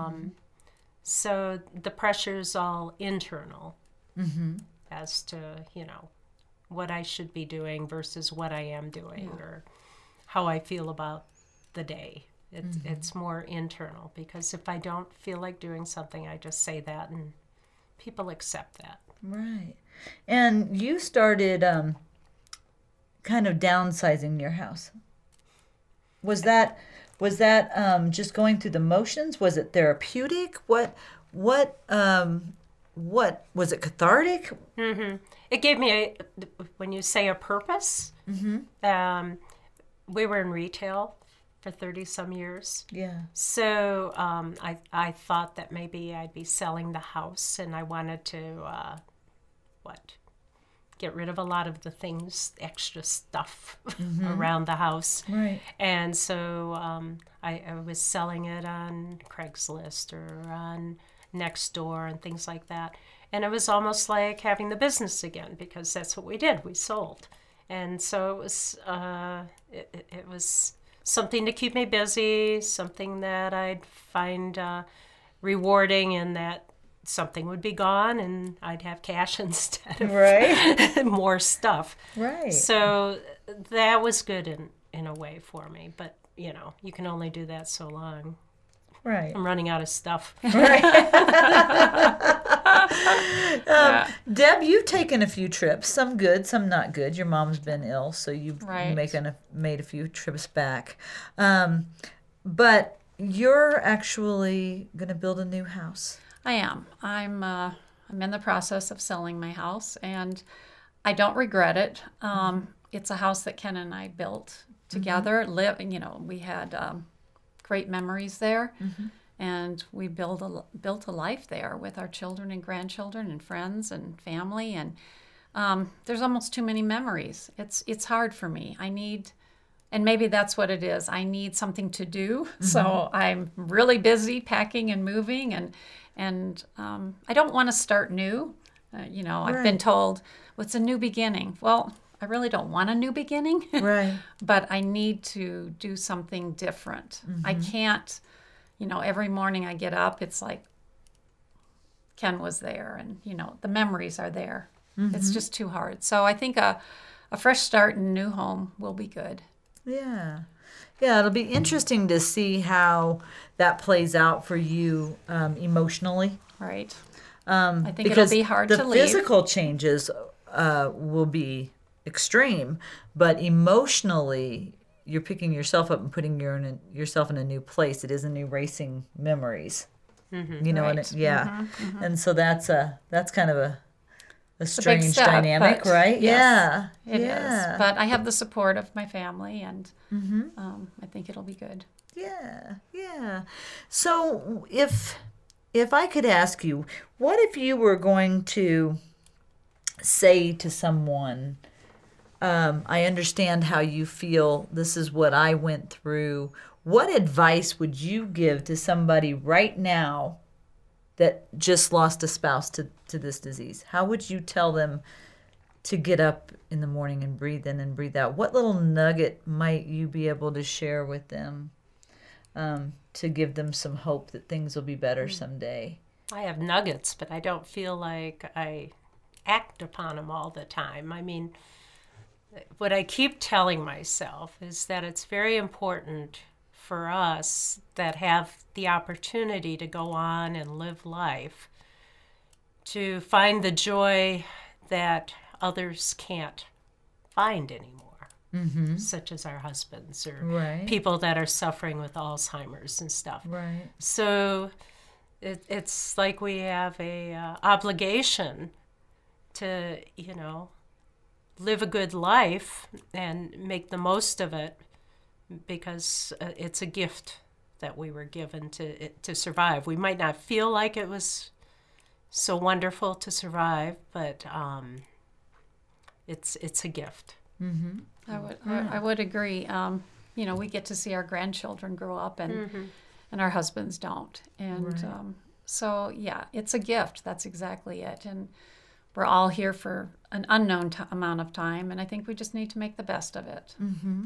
[SPEAKER 4] So the pressure's all internal as to, what I should be doing versus what I am doing or how I feel about the day. It's more internal, because if I don't feel like doing something, I just say that and people accept that.
[SPEAKER 2] Right. And you started kind of downsizing your house. Was that just going through the motions? Was it therapeutic? What was it, cathartic?
[SPEAKER 4] It gave me when you say a purpose, we were in retail for 30 some years.
[SPEAKER 2] Yeah.
[SPEAKER 4] So I thought that maybe I'd be selling the house, and I wanted to get rid of a lot of the things, extra stuff around the house.
[SPEAKER 2] Right.
[SPEAKER 4] And so I was selling it on Craigslist or on Nextdoor and things like that. And it was almost like having the business again, because that's what we did. We sold. And so it was it was something to keep me busy, something that I'd find rewarding, and that something would be gone and I'd have cash instead of more stuff.
[SPEAKER 2] Right.
[SPEAKER 4] So that was good in a way for me. But, you can only do that so long.
[SPEAKER 2] Right.
[SPEAKER 4] I'm running out of stuff.
[SPEAKER 2] Deb, you've taken a few trips, some good, some not good. Your mom's been ill, so you've made a few trips back. But you're actually going to build a new house.
[SPEAKER 3] I am. I'm in the process of selling my house, and I don't regret it. It's a house that Ken and I built together. We had great memories there, and we built a life there with our children and grandchildren and friends and family. And there's almost too many memories. It's hard for me. And maybe that's what it is. I need something to do. So I'm really busy packing and moving, and I don't want to start new. I've been told, well, it's a new beginning. Well, I really don't want a new beginning.
[SPEAKER 2] Right.
[SPEAKER 3] But I need to do something different. I can't, every morning I get up, it's like Ken was there, and, the memories are there. It's just too hard. So I think a fresh start in a new home will be good.
[SPEAKER 2] Yeah. Yeah, it'll be interesting to see how that plays out for you emotionally.
[SPEAKER 3] Right. I think
[SPEAKER 2] because
[SPEAKER 3] it'll be hard
[SPEAKER 2] the
[SPEAKER 3] to leave.
[SPEAKER 2] physical changes will be extreme, but emotionally, you're picking yourself up and putting yourself in a new place. It isn't erasing memories. You know,
[SPEAKER 3] Right.
[SPEAKER 2] And so that's kind of a strange
[SPEAKER 3] step,
[SPEAKER 2] dynamic,
[SPEAKER 3] but
[SPEAKER 2] right?
[SPEAKER 3] yes,
[SPEAKER 2] Yeah,
[SPEAKER 3] It
[SPEAKER 2] yeah.
[SPEAKER 3] is. But I have the support of my family, and I think it'll be good.
[SPEAKER 2] Yeah, yeah. So if I could ask you, what if you were going to say to someone, I understand how you feel, this is what I went through. What advice would you give to somebody right now that just lost a spouse to this disease? How would you tell them to get up in the morning and breathe in and breathe out? What little nugget might you be able to share with them to give them some hope that things will be better someday?
[SPEAKER 4] I have nuggets, but I don't feel like I act upon them all the time. I mean, what I keep telling myself is that it's very important for us that have the opportunity to go on and live life to find the joy that others can't find anymore, such as our husbands or
[SPEAKER 2] Right.
[SPEAKER 4] people that are suffering with Alzheimer's and stuff.
[SPEAKER 2] Right.
[SPEAKER 4] So it's like we have a obligation to, live a good life and make the most of it, because it's a gift that we were given to survive. We might not feel like it was so wonderful to survive, but it's a gift.
[SPEAKER 2] Mm-hmm.
[SPEAKER 3] I would agree. We get to see our grandchildren grow up, and our husbands don't. And so, yeah, it's a gift. That's exactly it. And we're all here for an unknown amount of time, and I think we just need to make the best of it.
[SPEAKER 2] Mm-hmm.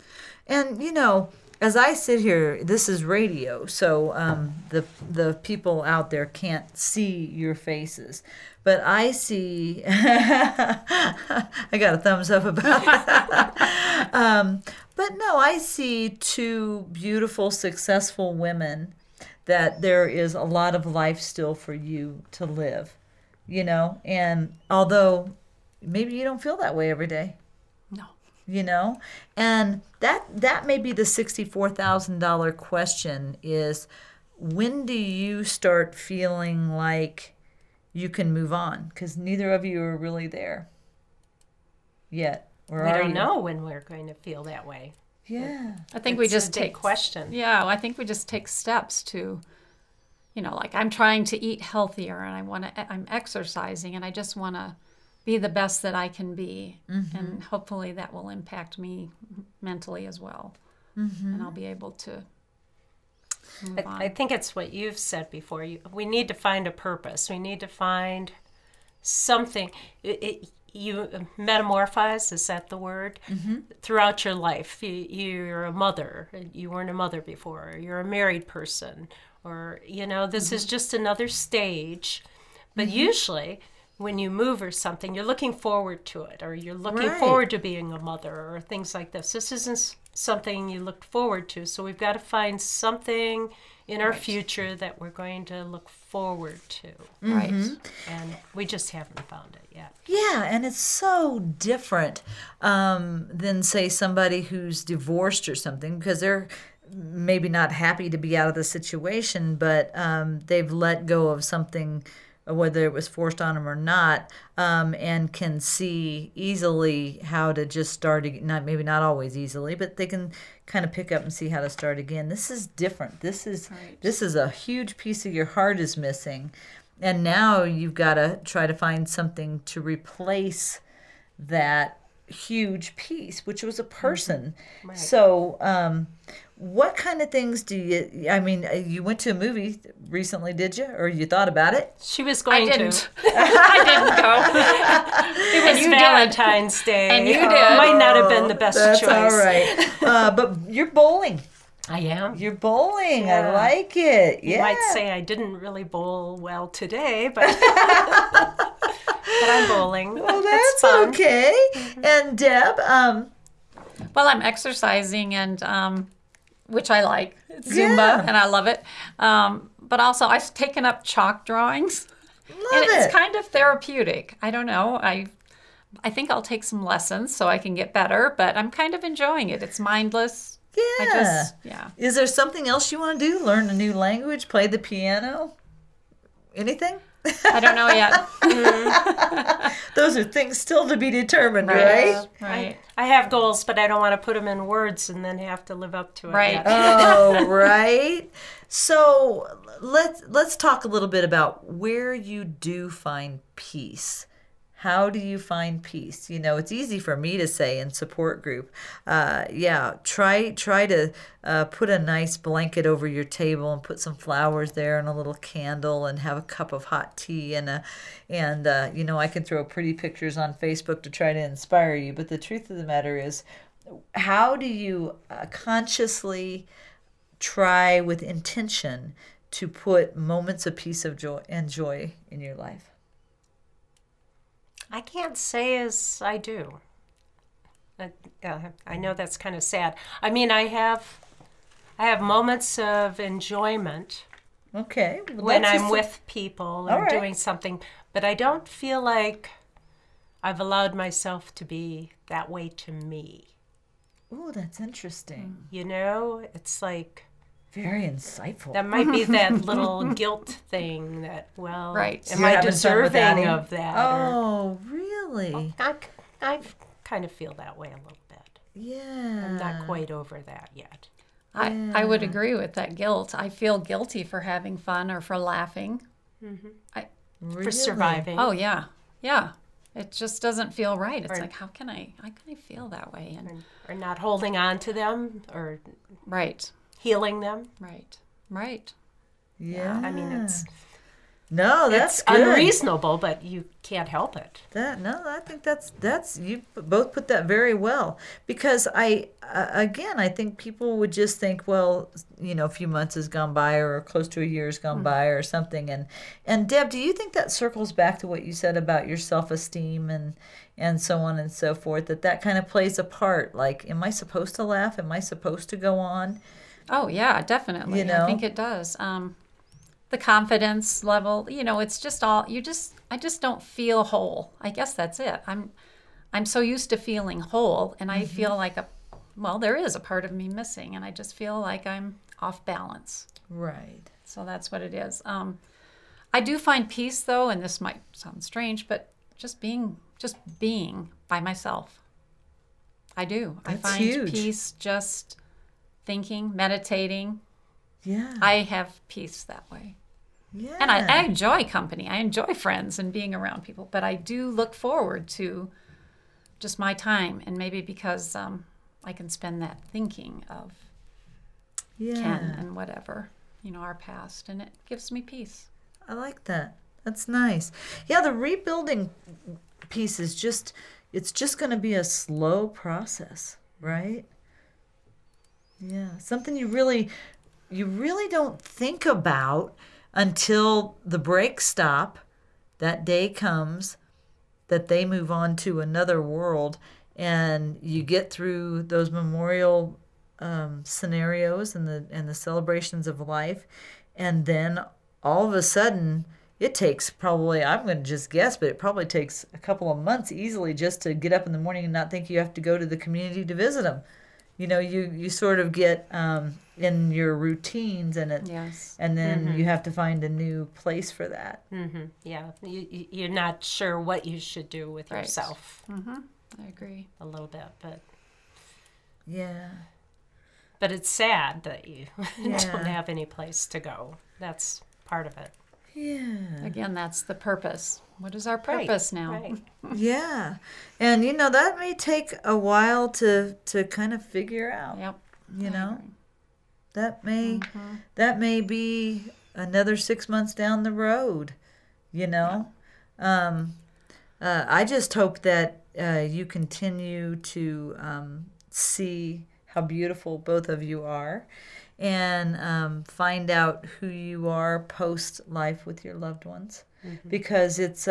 [SPEAKER 2] And, as I sit here, this is radio, so the people out there can't see your faces. But I see, I got a thumbs up about that. But no, I see two beautiful, successful women that there is a lot of life still for you to live, and although maybe you don't feel that way every day.
[SPEAKER 3] No.
[SPEAKER 2] And that may be the $64,000 question is, when do you start feeling like you can move on? Because neither of you are really there yet. Or
[SPEAKER 4] we
[SPEAKER 2] are
[SPEAKER 4] don't
[SPEAKER 2] you?
[SPEAKER 4] know when we're going to feel that way.
[SPEAKER 2] Yeah.
[SPEAKER 3] I think
[SPEAKER 4] It's
[SPEAKER 3] we just
[SPEAKER 4] a big
[SPEAKER 3] take
[SPEAKER 4] question.
[SPEAKER 3] Yeah, I think we just take steps to, like I'm trying to eat healthier, and I'm exercising, and I just want to be the best that I can be, and hopefully that will impact me mentally as well, and I'll be able to move on.
[SPEAKER 4] I think it's what you've said before. We need to find a purpose. We need to find something. You metamorphose, is that the word? Throughout your life. You're a mother. You weren't a mother before. You're a married person. Or, this is just another stage. But usually, when you move or something, you're looking forward to it, or you're looking forward to being a mother, or things like this. This isn't something you looked forward to. So we've got to find something in our future that we're going to look forward to.
[SPEAKER 3] Right.
[SPEAKER 4] And we just haven't found it yet.
[SPEAKER 2] Yeah, and it's so different than, say, somebody who's divorced or something, because they're maybe not happy to be out of the situation, but they've let go of something, whether it was forced on them or not, and can see easily how to just start again. Maybe not always easily, but they can kind of pick up and see how to start again. This is different. This is a huge piece of your heart is missing, and now you've got to try to find something to replace that huge piece, which was a person.
[SPEAKER 4] Right.
[SPEAKER 2] So, what kind of things do you went to a movie recently, did you? Or you thought about it?
[SPEAKER 4] She was going
[SPEAKER 3] I didn't.
[SPEAKER 4] to.
[SPEAKER 3] I didn't go.
[SPEAKER 4] It was
[SPEAKER 3] you did.
[SPEAKER 4] Valentine's Day.
[SPEAKER 3] And you did.
[SPEAKER 4] Might not have been the best
[SPEAKER 2] That's
[SPEAKER 4] choice.
[SPEAKER 2] all right. But you're bowling.
[SPEAKER 4] I am.
[SPEAKER 2] You're bowling.
[SPEAKER 4] Yeah.
[SPEAKER 2] I like it.
[SPEAKER 4] You
[SPEAKER 2] Yeah.
[SPEAKER 4] might say I didn't really bowl well today, but but I'm bowling.
[SPEAKER 2] Well,
[SPEAKER 4] It's
[SPEAKER 2] that's
[SPEAKER 4] fun.
[SPEAKER 2] okay. And Deb,
[SPEAKER 3] Well, I'm exercising, and which I like. It's Zumba,
[SPEAKER 2] Yeah.
[SPEAKER 3] and I love it. But also, I've taken up chalk drawings.
[SPEAKER 2] love
[SPEAKER 3] And
[SPEAKER 2] it.
[SPEAKER 3] it's kind of therapeutic. I don't know. I think I'll take some lessons so I can get better, but I'm kind of enjoying it. It's mindless.
[SPEAKER 2] Yeah. Is there something else you want to do? Learn a new language? Play the piano? Anything?
[SPEAKER 3] I don't know yet.
[SPEAKER 2] Those are things still to be determined, right?
[SPEAKER 3] Right.
[SPEAKER 4] I have goals, but I don't want to put them in words and then have to live up to it.
[SPEAKER 3] Right.
[SPEAKER 4] yet.
[SPEAKER 2] Oh, right. So let's talk a little bit about where you do find peace. How do you find peace? It's easy for me to say in support group. Try to put a nice blanket over your table and put some flowers there and a little candle and have a cup of hot tea and I can throw pretty pictures on Facebook to try to inspire you. But the truth of the matter is, how do you consciously try with intention to put moments of peace of joy in your life?
[SPEAKER 4] I can't say as I do. I know that's kind of sad. I mean, I have moments of enjoyment
[SPEAKER 2] Okay. Well,
[SPEAKER 4] when
[SPEAKER 2] that's
[SPEAKER 4] I'm with people
[SPEAKER 2] All
[SPEAKER 4] and
[SPEAKER 2] right.
[SPEAKER 4] doing something, but I don't feel like I've allowed myself to be that way to me.
[SPEAKER 2] Oh, that's interesting.
[SPEAKER 4] It's like
[SPEAKER 2] Very insightful.
[SPEAKER 4] That might be that little guilt thing that, well,
[SPEAKER 3] Right.
[SPEAKER 4] am
[SPEAKER 2] You're
[SPEAKER 4] I
[SPEAKER 2] having fun with
[SPEAKER 4] deserving
[SPEAKER 2] Addie?
[SPEAKER 4] of that? Or-
[SPEAKER 2] Oh, really?
[SPEAKER 4] I kind of feel that way a little bit.
[SPEAKER 2] Yeah.
[SPEAKER 4] I'm not quite over that yet.
[SPEAKER 3] I would agree with that guilt. I feel guilty for having fun or for laughing.
[SPEAKER 2] Really?
[SPEAKER 4] For surviving.
[SPEAKER 3] Oh yeah, yeah. It just doesn't feel right. It's like, how can I feel that way? And
[SPEAKER 4] Or not holding on to them or
[SPEAKER 3] right,
[SPEAKER 4] healing them.
[SPEAKER 3] right.
[SPEAKER 2] Yeah.
[SPEAKER 4] I mean, it's
[SPEAKER 2] that's
[SPEAKER 4] it's
[SPEAKER 2] good.
[SPEAKER 4] unreasonable, but you can't help it.
[SPEAKER 2] I think that's you both put that very well, because I think people would just think, well, a few months has gone by or close to a year has gone by or something, and Deb, do you think that circles back to what you said about your self-esteem and so on and so forth, that kind of plays a part? Like, am I supposed to laugh? Am I supposed to go on?
[SPEAKER 3] Oh yeah, definitely. I think it does. The confidence level, it's just all I just don't feel whole. I guess that's it. I'm so used to feeling whole, and I feel like there is a part of me missing, and I just feel like I'm off balance.
[SPEAKER 2] Right.
[SPEAKER 3] So that's what it is. I do find peace though, and this might sound strange, but just being by myself. I do.
[SPEAKER 2] That's
[SPEAKER 3] I find
[SPEAKER 2] huge.
[SPEAKER 3] peace just thinking, meditating.
[SPEAKER 2] Yeah.
[SPEAKER 3] I have peace that way.
[SPEAKER 2] Yeah.
[SPEAKER 3] And I enjoy company. I enjoy friends and being around people. But I do look forward to just my time. And maybe because I can spend that thinking of Ken and whatever, our past. And it gives me peace.
[SPEAKER 2] I like that. That's nice. Yeah, the rebuilding piece is it's just going to be a slow process, right? Yeah, something you really don't think about until the brakes stop. That day comes that they move on to another world, and you get through those memorial scenarios and the celebrations of life, and then all of a sudden it takes probably, I'm going to just guess, but it probably takes a couple of months easily just to get up in the morning and not think you have to go to the community to visit them. You sort of get in your routines, and then you have to find a new place for that.
[SPEAKER 4] Mm-hmm. Yeah, you're not sure what you should do with
[SPEAKER 3] Right.
[SPEAKER 4] yourself
[SPEAKER 3] I agree.
[SPEAKER 4] a little bit, but it's sad that you don't have any place to go. That's part of it.
[SPEAKER 2] Yeah.
[SPEAKER 3] Again, that's the purpose. What is our purpose now?
[SPEAKER 4] Right.
[SPEAKER 2] Yeah. And that may take a while to kind of figure out.
[SPEAKER 3] Yep.
[SPEAKER 2] You know? That may be another 6 months down the road, I just hope that you continue to see how beautiful both of you are, and find out who you are post life with your loved ones, because it's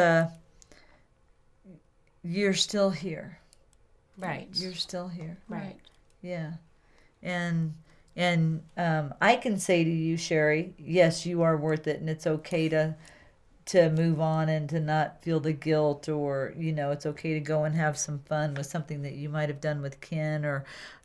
[SPEAKER 2] you're still here.
[SPEAKER 4] Right.
[SPEAKER 2] You're still here.
[SPEAKER 3] Right.
[SPEAKER 2] Yeah. And I can say to you, Sherry, yes, you are worth it, and it's okay to move on and to not feel the guilt, or it's okay to go and have some fun with something that you might have done with Ken or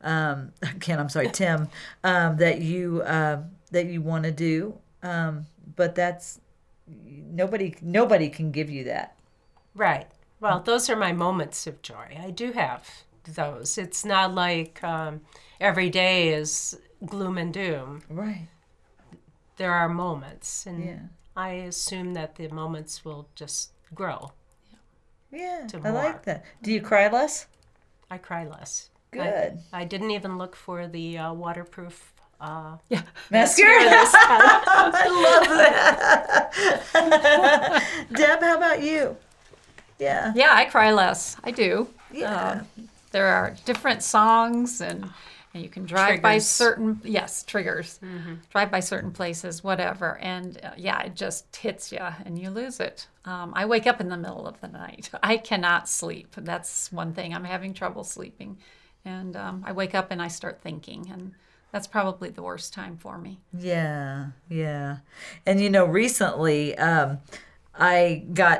[SPEAKER 2] Tim, that you want to do, but that's nobody can give you that.
[SPEAKER 4] Right. Well, those are my moments of joy. I do have those. It's not like every day is gloom and doom.
[SPEAKER 2] Right.
[SPEAKER 4] There are moments, and
[SPEAKER 2] Yeah.
[SPEAKER 4] I assume that the moments will just grow.
[SPEAKER 2] Yeah,
[SPEAKER 4] To
[SPEAKER 2] I like
[SPEAKER 4] more.
[SPEAKER 2] that. Do you cry less?
[SPEAKER 4] I cry less.
[SPEAKER 2] Good.
[SPEAKER 4] I didn't even look for the waterproof
[SPEAKER 2] Mascara.
[SPEAKER 4] this time.
[SPEAKER 2] I love that. Deb, how about you? Yeah.
[SPEAKER 3] Yeah, I cry less. I do.
[SPEAKER 2] Yeah.
[SPEAKER 3] There are different songs, and you can drive by
[SPEAKER 4] Triggers.
[SPEAKER 3] certain triggers. Drive by certain places, whatever, and it just hits you, and you lose it. I wake up in the middle of the night. I cannot sleep. That's one thing. I'm having trouble sleeping, and I wake up and I start thinking, and that's probably the worst time for me.
[SPEAKER 2] Yeah. And recently I got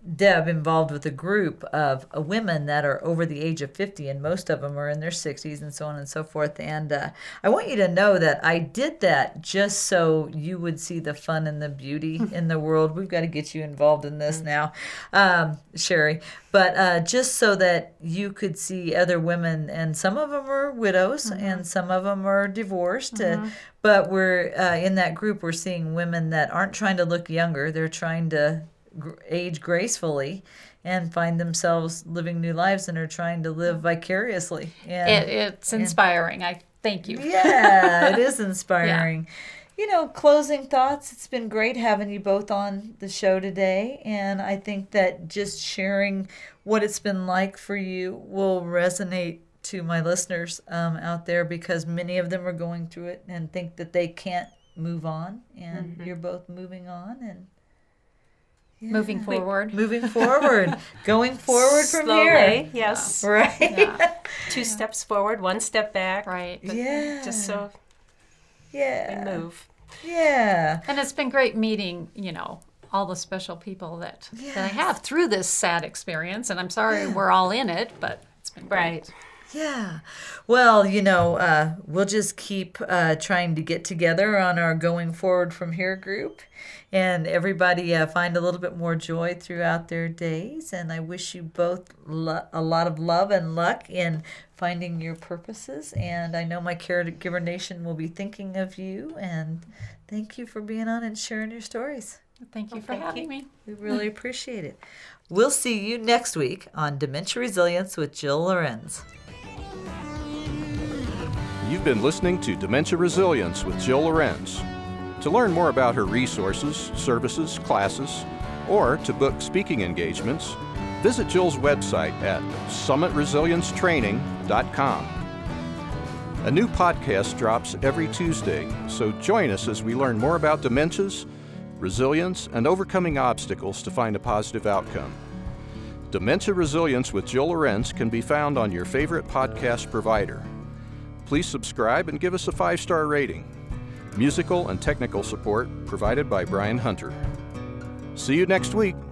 [SPEAKER 2] Deb involved with a group of women that are over the age of 50, and most of them are in their 60s and so on and so forth. And I want you to know that I did that just so you would see the fun and the beauty in the world. We've got to get you involved in this now, Sherry. But just so that you could see other women, and some of them are widows and some of them are divorced. But we're in that group, we're seeing women that aren't trying to look younger. They're trying to age gracefully and find themselves living new lives and are trying to live vicariously. And
[SPEAKER 3] It's inspiring. I thank you.
[SPEAKER 2] yeah, it is inspiring. You know, closing thoughts. It's been great having you both on the show today. And I think that just sharing what it's been like for you will resonate to my listeners out there, because many of them are going through it and think that they can't move on. And you're both moving on and
[SPEAKER 3] Moving forward.
[SPEAKER 2] moving forward, going forward from
[SPEAKER 4] Slowly,
[SPEAKER 2] here.
[SPEAKER 4] yes.
[SPEAKER 2] Right?
[SPEAKER 3] Yeah.
[SPEAKER 4] 2 steps forward, 1 step back.
[SPEAKER 3] Right. But-
[SPEAKER 2] Yeah.
[SPEAKER 4] Just so
[SPEAKER 2] Yeah.
[SPEAKER 4] we move.
[SPEAKER 2] Yeah.
[SPEAKER 3] And it's been great meeting, all the special people that I have through this sad experience. And I'm sorry we're all in it, but it's been great.
[SPEAKER 4] Right.
[SPEAKER 2] Yeah. Well, we'll just keep trying to get together on our Going Forward From Here group, and everybody find a little bit more joy throughout their days. And I wish you both a lot of love and luck in finding your purposes. And I know my Caregiver Nation will be thinking of you. And thank you for being on and sharing your stories.
[SPEAKER 3] Thank you for having me.
[SPEAKER 2] We really appreciate it. We'll see you next week on Dementia Resilience with Jill Lorenz.
[SPEAKER 1] You've been listening to Dementia Resilience with Jill Lorenz. To learn more about her resources, services, classes, or to book speaking engagements, visit Jill's website at summitresiliencetraining.com. A new podcast drops every Tuesday, so join us as we learn more about dementias, resilience, and overcoming obstacles to find a positive outcome. Dementia Resilience with Jill Lorenz can be found on your favorite podcast provider. Please subscribe and give us a 5-star rating. Musical and technical support provided by Brian Hunter. See you next week.